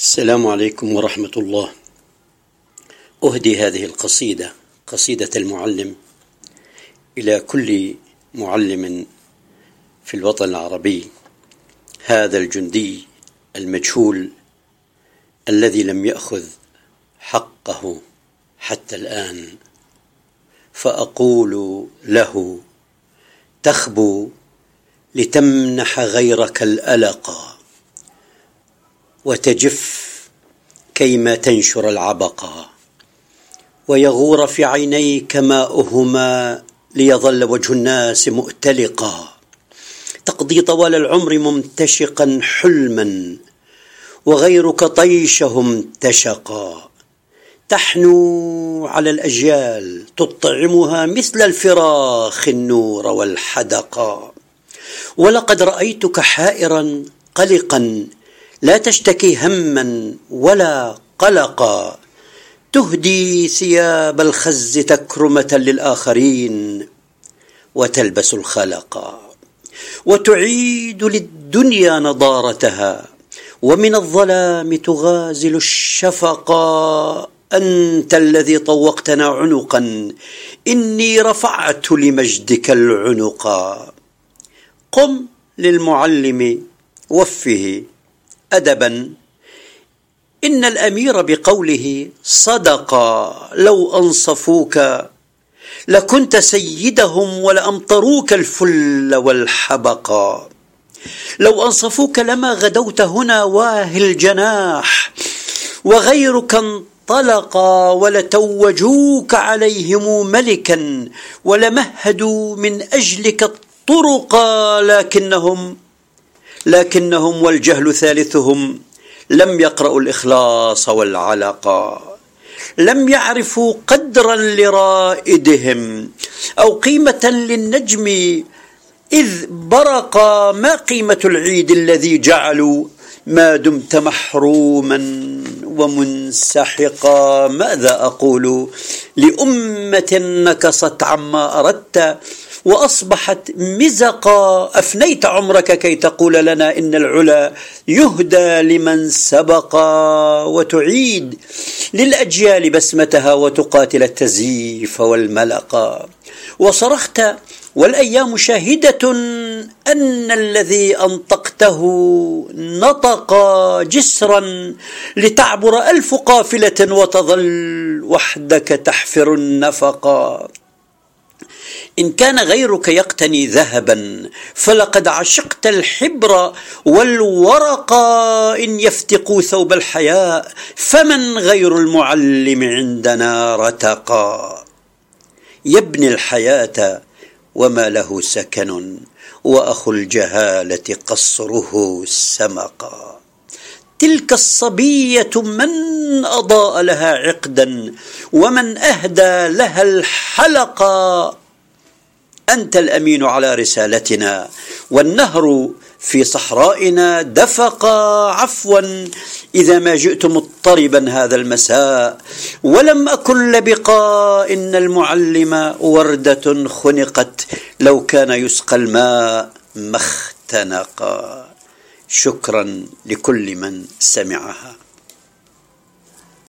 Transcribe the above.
السلام عليكم ورحمة الله. أهدي هذه القصيدة، قصيدة المعلم، إلى كل معلم في الوطن العربي، هذا الجندي المجهول الذي لم يأخذ حقه حتى الآن. فأقول له: تخبو لتمنح غيرك الألقا، وتجف كيما تنشر العبقا، ويغور في عينيك ماؤهما ليظل وجه الناس مؤتلقا. تقضي طوال العمر ممتشقا حلما، وغيرك طيشه امتشقا. تحنو على الأجيال تطعمها مثل الفراخ النور والحدقا. ولقد رأيتك حائرا قلقا، لا تشتكي هما ولا قلقا. تهدي ثياب الخز تكرمة للآخرين، وتلبس الخلقا، وتعيد للدنيا نضارتها، ومن الظلام تغازل الشفقا. أنت الذي طوقتنا عنقا، إني رفعت لمجدك العنقا. قم للمعلم وفه أدبا، إن الأمير بقوله صدقا. لو أنصفوك لكنت سيدهم، ولأمطروك الفل والحبقا. لو أنصفوك لما غدوت هنا واهي الجناح، وغيرك انطلقا. ولتوجوك عليهم ملكا، ولمهدوا من أجلك الطرقا. لكنهم والجهل ثالثهم لم يقرأوا الإخلاص والعلقا. لم يعرفوا قدرا لرائدهم، أو قيمة للنجم إذ برقا. ما قيمة العيد الذي جعلوا ما دمت محروما ومنسحقا؟ ماذا أقول لأمة نكصت عما أردت وأصبحت مزقا؟ أفنيت عمرك كي تقول لنا إن العلا يهدى لمن سبقا، وتعيد للأجيال بسمتها وتقاتل التزييف والملقا. وصرخت والأيام شاهدة أن الذي أنطقته نطق جسرا، لتعبر 1000 قافلة وتظل وحدك تحفر النفقا. إن كان غيرك يقتني ذهبا، فلقد عشقت الحبر والورقا. إن يفتقوا ثوب الحياء، فمن غير المعلم عندنا رتقا. يبني الحياة وما له سكن، وأخو الجهالة قصره سمقا. تلك الصبية من أضاء لها عقدا، ومن أهدى لها الحلقا. أنت الأمين على رسالتنا، والنهر في صحرائنا دفقا. عفوا إذا ما جئت مضطربا هذا المساء، ولم أكن لبقا. إن المعلم وردة خنقت، لو كان يسقى الماء ما اختنقا. شكرا لكل من سمعها.